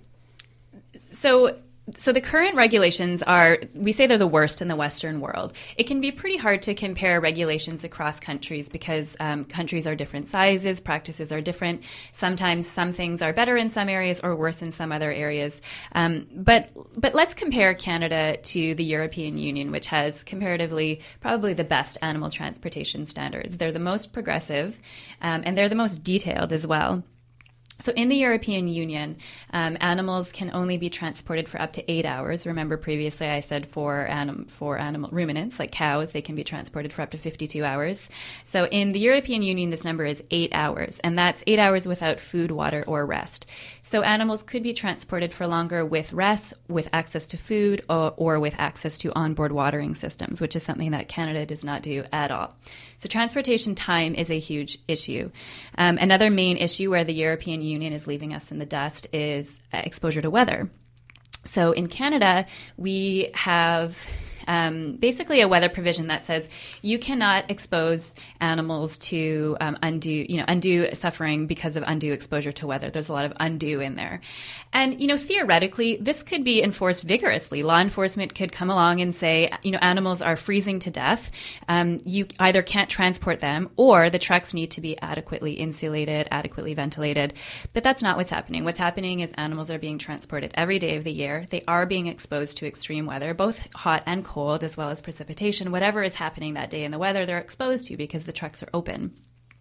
So the current regulations we say they're the worst in the Western world. It can be pretty hard to compare regulations across countries because countries are different sizes, practices are different. Sometimes some things are better in some areas or worse in some other areas. But let's compare Canada to the European Union, which has comparatively probably the best animal transportation standards. They're the most progressive and they're the most detailed as well. So in the European Union, animals can only be transported for up to 8 hours. Remember previously I said for animal ruminants like cows, they can be transported for up to 52 hours. So in the European Union, this number is 8 hours, and that's 8 hours without food, water, or rest. So animals could be transported for longer with rest, with access to food, or with access to onboard watering systems, which is something that Canada does not do at all. So transportation time is a huge issue. Another main issue where the European Union is leaving us in the dust is exposure to weather. So in Canada, we have basically a weather provision that says you cannot expose animals to undue suffering because of undue exposure to weather. There's a lot of undue in there. And, theoretically, this could be enforced vigorously. Law enforcement could come along and say, animals are freezing to death. You either can't transport them or the trucks need to be adequately insulated, adequately ventilated. But that's not what's happening. What's happening is animals are being transported every day of the year. They are being exposed to extreme weather, both hot and cold. cold as well as precipitation. Whatever is happening that day in the weather, they're exposed to because the trucks are open.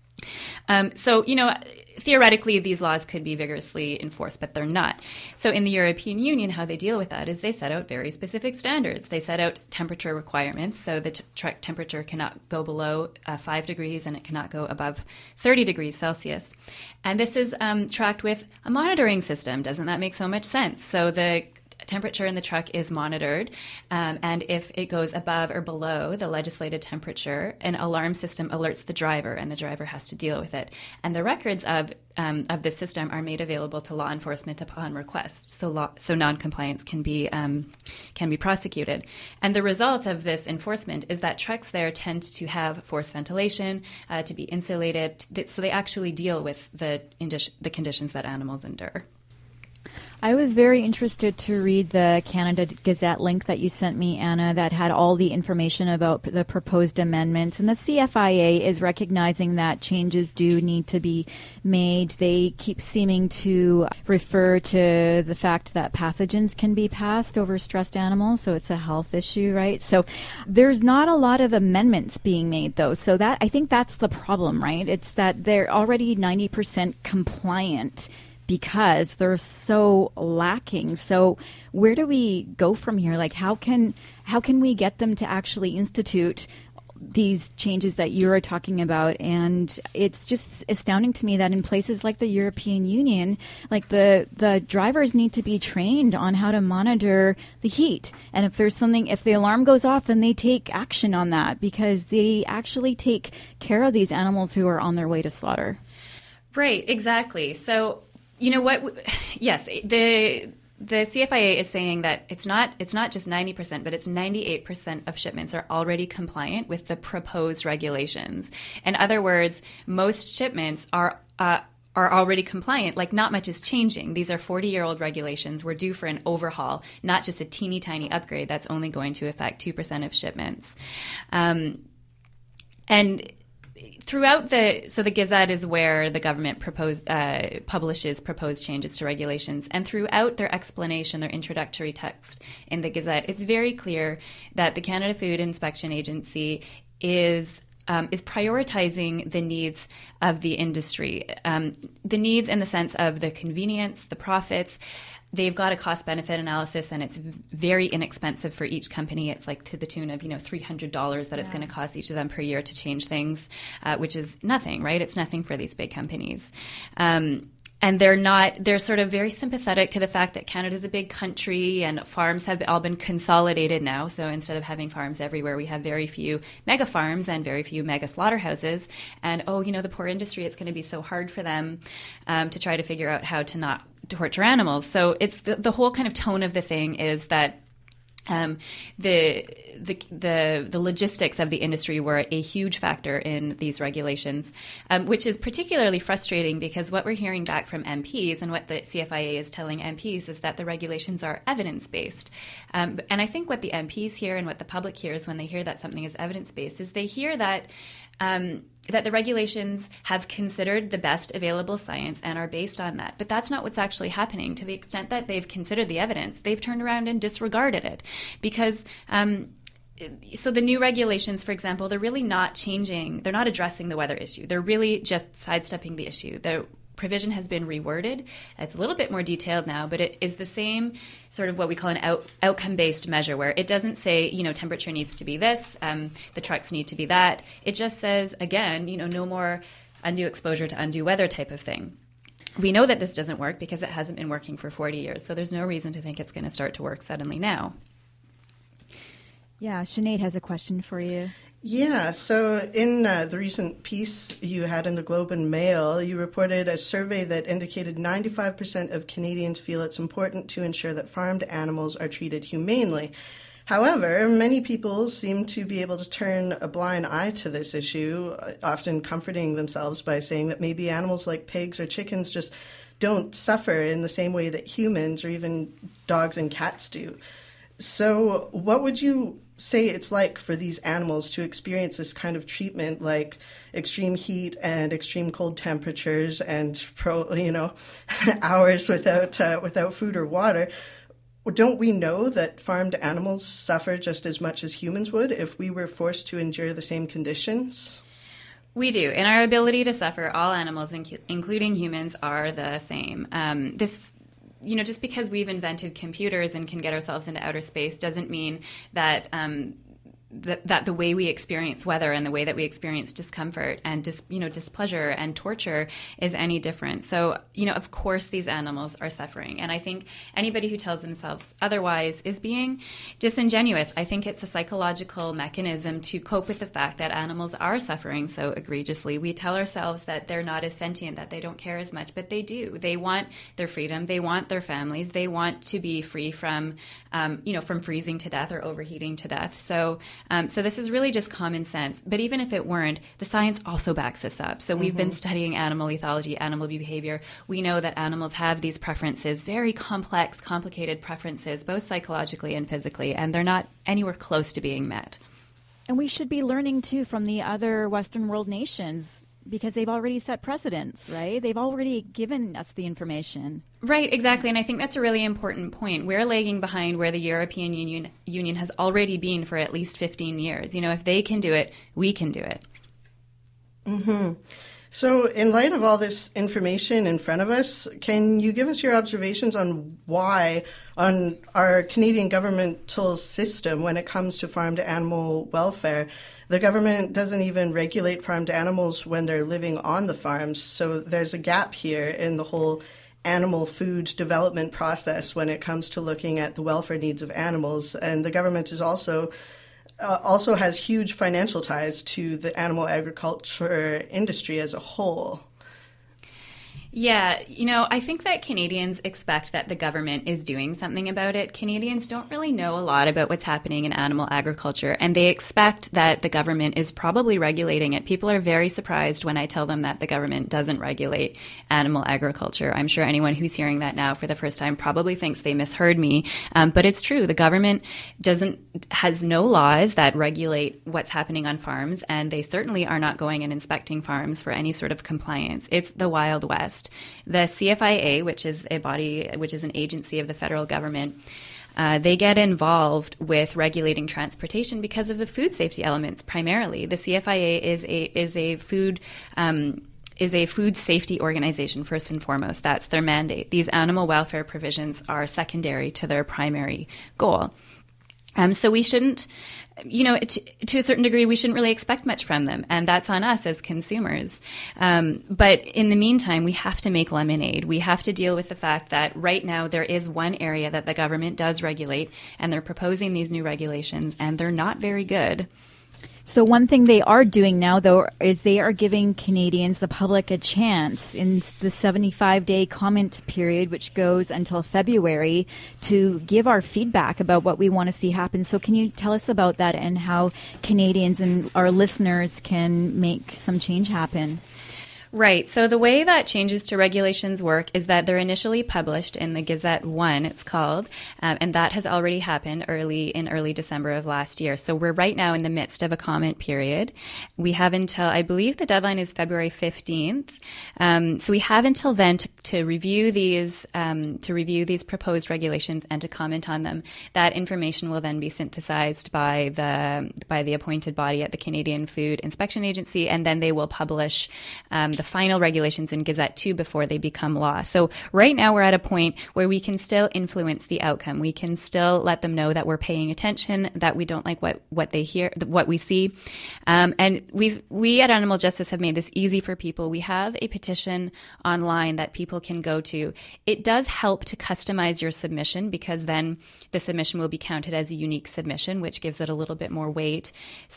So, theoretically, these laws could be vigorously enforced, but they're not. So in the European Union, how they deal with that is they set out very specific standards. They set out temperature requirements. So the truck temperature cannot go below 5 degrees and it cannot go above 30 degrees Celsius. And this is tracked with a monitoring system. Doesn't that make so much sense? So the temperature in the truck is monitored, and if it goes above or below the legislated temperature, an alarm system alerts the driver, and the driver has to deal with it. And the records of this system are made available to law enforcement upon request, so non-compliance can be prosecuted. And the result of this enforcement is that trucks there tend to have forced ventilation, to be insulated, so they actually deal with the conditions that animals endure. I was very interested to read the Canada Gazette link that you sent me, Anna, that had all the information about the proposed amendments. And the CFIA is recognizing that changes do need to be made. They keep seeming to refer to the fact that pathogens can be passed over stressed animals, so it's a health issue, right? So there's not a lot of amendments being made, though. So that I think that's the problem, right? It's that they're already 90% compliant because they're so lacking. So where do we go from here? Like, how can we get them to actually institute these changes that you're talking about? And it's just astounding to me that in places like the European Union, like the drivers need to be trained on how to monitor the heat. And if the alarm goes off, then they take action on that because they actually take care of these animals who are on their way to slaughter. Right, exactly. So, you know what? Yes, the CFIA is saying that it's not just 90%, but it's 98% of shipments are already compliant with the proposed regulations. In other words, most shipments are already compliant. Like, not much is changing. These are 40-year-old regulations. We're due for an overhaul, not just a teeny tiny upgrade that's only going to affect 2% of shipments. And throughout the Gazette is where the government publishes proposed changes to regulations, and throughout their explanation, their introductory text in the Gazette, it's very clear that the Canada Food Inspection Agency is prioritizing the needs of the industry, the needs in the sense of the convenience, the profits. They've got a cost-benefit analysis, and it's very inexpensive for each company. It's like to the tune of $300 that it's going to cost each of them per year to change things, which is nothing, right? It's nothing for these big companies. And they're sort of very sympathetic to the fact that Canada's a big country and farms have all been consolidated now. So instead of having farms everywhere, we have very few mega farms and very few mega slaughterhouses. And, the poor industry, it's going to be so hard for them to try to figure out how to not torture animals. So it's the whole kind of tone of the thing is that the logistics of the industry were a huge factor in these regulations, which is particularly frustrating because what we're hearing back from MPs and what the CFIA is telling MPs is that the regulations are evidence-based. And I think what the MPs hear and what the public hears when they hear that something is evidence-based is they hear that that the regulations have considered the best available science and are based on that. But that's not what's actually happening. To the extent that they've considered the evidence, they've turned around and disregarded it. Because so the new regulations, for example, they're really not changing. They're not addressing the weather issue. They're really just sidestepping the issue. The provision has been reworded. It's a little bit more detailed now, but it is the same sort of what we call an outcome-based measure, where it doesn't say, temperature needs to be this, the trucks need to be that. It just says, again, no more undue exposure to undue weather type of thing. We know that this doesn't work because it hasn't been working for 40 years, so there's no reason to think it's going to start to work suddenly now. Yeah, Sinead has a question for you. Yeah, so in the recent piece you had in the Globe and Mail, you reported a survey that indicated 95% of Canadians feel it's important to ensure that farmed animals are treated humanely. However, many people seem to be able to turn a blind eye to this issue, often comforting themselves by saying that maybe animals like pigs or chickens just don't suffer in the same way that humans or even dogs and cats do. So what would you say it's like for these animals to experience this kind of treatment, like extreme heat and extreme cold temperatures and hours without food or water? don't we know that farmed animals suffer just as much as humans would if we were forced to endure the same conditions? We do. In our ability to suffer, all animals, including humans, are the same. Just because we've invented computers and can get ourselves into outer space doesn't mean that that the way we experience weather and the way that we experience discomfort and displeasure and torture is any different. So, of course these animals are suffering. And I think anybody who tells themselves otherwise is being disingenuous. I think it's a psychological mechanism to cope with the fact that animals are suffering so egregiously. We tell ourselves that they're not as sentient, that they don't care as much, but they do. They want their freedom. They want their families. They want to be free from freezing to death or overheating to death. So this is really just common sense. But even if it weren't, the science also backs us up. So we've been studying animal ethology, animal behavior. We know that animals have these preferences, very complex, complicated preferences, both psychologically and physically, and they're not anywhere close to being met. And we should be learning, too, from the other Western world nations, because they've already set precedents, right? They've already given us the information. Right, exactly. And I think that's a really important point. We're lagging behind where the European Union has already been for at least 15 years. If they can do it, we can do it. Mm-hmm. So in light of all this information in front of us, can you give us your observations on why on our Canadian governmental system when it comes to farmed animal welfare, the government doesn't even regulate farmed animals when they're living on the farms. So there's a gap here in the whole animal food development process when it comes to looking at the welfare needs of animals. And the government is also has huge financial ties to the animal agriculture industry as a whole. Yeah, I think that Canadians expect that the government is doing something about it. Canadians don't really know a lot about what's happening in animal agriculture, and they expect that the government is probably regulating it. People are very surprised when I tell them that the government doesn't regulate animal agriculture. I'm sure anyone who's hearing that now for the first time probably thinks they misheard me, but it's true. The government has no laws that regulate what's happening on farms, and they certainly are not going and inspecting farms for any sort of compliance. It's the Wild West. The CFIA, which is an agency of the federal government, they get involved with regulating transportation because of the food safety elements primarily. The CFIA is a food safety organization, first and foremost. That's their mandate. These animal welfare provisions are secondary to their primary goal. So we shouldn't, to a certain degree, we shouldn't really expect much from them. And that's on us as consumers. But in the meantime, we have to make lemonade. We have to deal with the fact that right now there is one area that the government does regulate, and they're proposing these new regulations, and they're not very good. So one thing they are doing now, though, is they are giving Canadians, the public, a chance in the 75-day comment period, which goes until February, to give our feedback about what we want to see happen. So can you tell us about that and how Canadians and our listeners can make some change happen? Right. So the way that changes to regulations work is that they're initially published in the Gazette 1, it's called, and that has already happened in early December of last year. So we're right now in the midst of a comment period. We have until, I believe the deadline is February 15th. So we have until then to review these proposed regulations and to comment on them. That information will then be synthesized by the appointed body at the Canadian Food Inspection Agency, and then they will publish the final regulations in Gazette 2 before they become law. So right now we're at a point where we can still influence the outcome. We can still let them know that we're paying attention, that we don't like what they hear, what we see. And we at Animal Justice have made this easy for people. We have a petition online that people can go to. It does help to customize your submission because then the submission will be counted as a unique submission, which gives it a little bit more weight.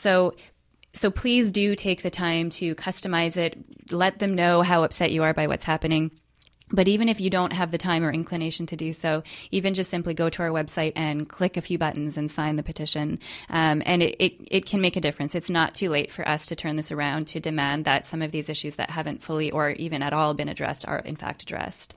So please do take the time to customize it. Let them know how upset you are by what's happening. But even if you don't have the time or inclination to do so, even just simply go to our website and click a few buttons and sign the petition. And it can make a difference. It's not too late for us to turn this around to demand that some of these issues that haven't fully or even at all been addressed are in fact addressed.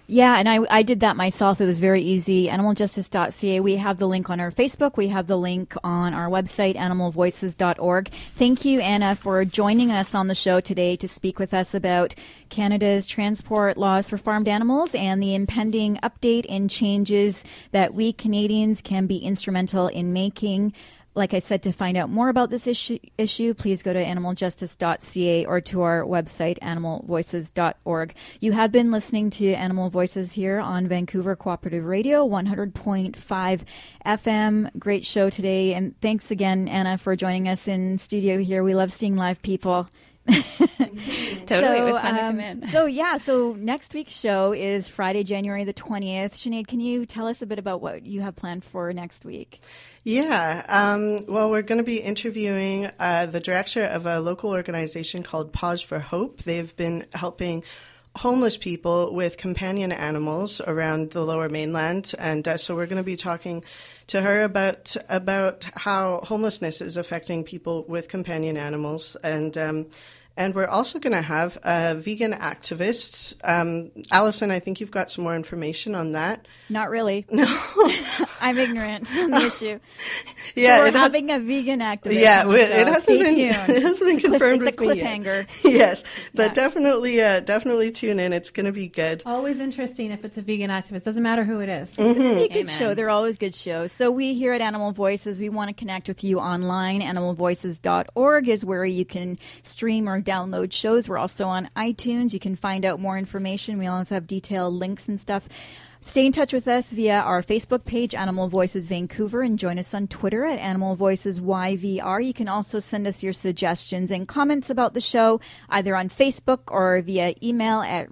Yeah, and I did that myself. It was very easy. Animaljustice.ca. We have the link on our Facebook. We have the link on our website, animalvoices.org. Thank you, Anna, for joining us on the show today to speak with us about Canada's transport laws for farmed animals and the impending update and changes that we Canadians can be instrumental in making. Like I said, to find out more about this issue, please go to animaljustice.ca or to our website, animalvoices.org. You have been listening to Animal Voices here on Vancouver Cooperative Radio, 100.5 FM. Great show today. And thanks again, Anna, for joining us in studio here. We love seeing live people. Totally, it was fun to come in. So next week's show is Friday, January the 20th. Sinead, can you tell us a bit about what you have planned for next week? Yeah, well, we're going to be interviewing the director of a local organization called Pause for Hope. They've been helping homeless people with companion animals around the Lower Mainland, and so we're going to be talking to her about how homelessness is affecting people with companion animals, and we're also going to have a vegan activist. Allison, I think you've got some more information on that. Not really. No. I'm ignorant on the issue. Yeah, so we're having a vegan activist. Yeah, it hasn't been confirmed it's with a me cliffhanger. Yes, but definitely tune in. It's going to be good. Always interesting if it's a vegan activist. Doesn't matter who it is. It's going to be a good show. They're always good shows. So we here at Animal Voices, we want to connect with you online. Animalvoices.org is where you can stream or download shows. We're also on iTunes. You can find out more information. We also have detailed links and stuff. Stay in touch with us via our Facebook page, Animal Voices Vancouver, and join us on Twitter at Animal Voices YVR. You can also send us your suggestions and comments about the show either on Facebook or via email at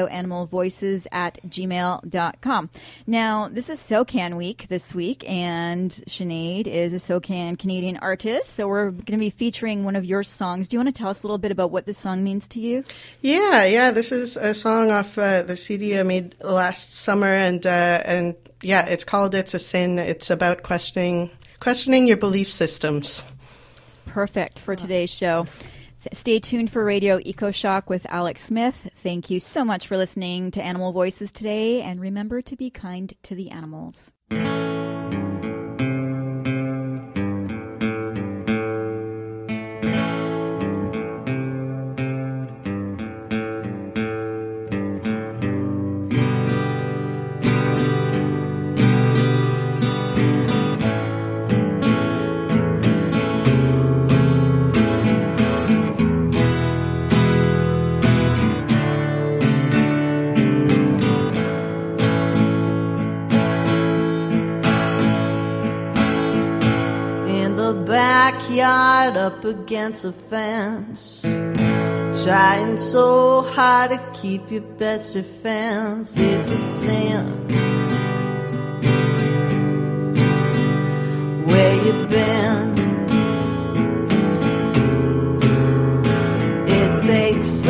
radioanimalvoices@gmail.com. Now, this is SoCan Week this week, and Sinead is a SoCan Canadian artist, so we're going to be featuring one of your songs. Do you want to tell us a little bit about what this song means to you? Yeah, this is a song off the CD I made last summer. And yeah, it's called It's a Sin. It's about questioning your belief systems. Perfect for today's show. Stay tuned for Radio EcoShock with Alex Smith. Thank you so much for listening to Animal Voices today, and remember to be kind to the animals. Backyard up against a fence, trying so hard to keep your best defense. It's a sin. Where you been? It takes so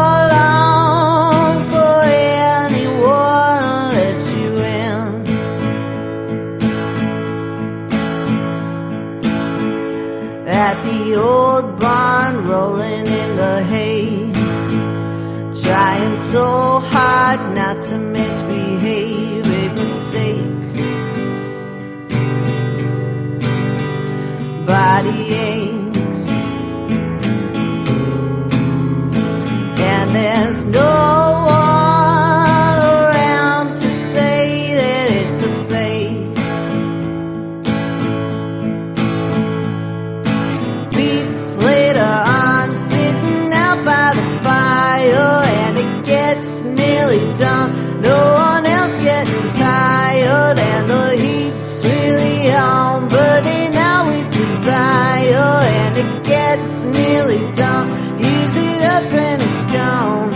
long for anyone to let you in. At the old barn, rolling in the hay, trying so hard not to misbehave. A mistake, body aches, and there's no one around to say that it's a fake. Later on, sitting out by the fire, and it gets nearly done. No one else getting tired, and the heat's really on, burning out with desire. And it gets nearly done. Use it up and it's gone.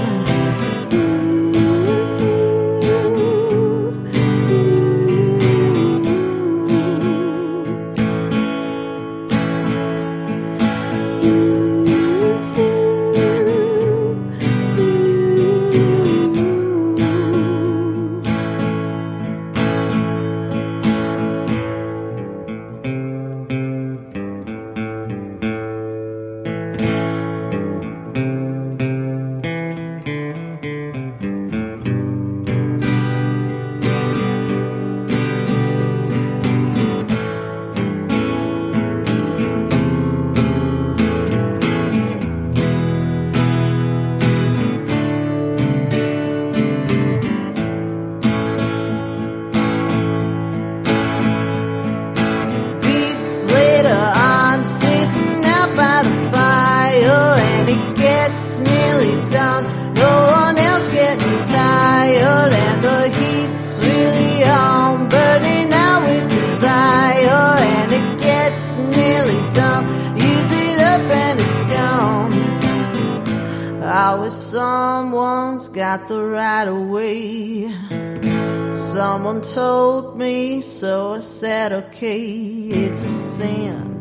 gets nearly done. No one else getting tired, and the heat's really on, burning out with desire, and it gets nearly done. Use it up and it's gone. I wish someone's got the right of way. Someone told me, so I said okay, it's a sin.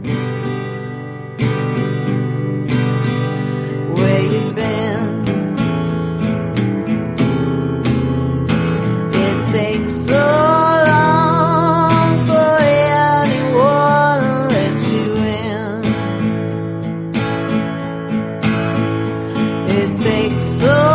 Where you been? It takes so long for anyone to let you in. It takes so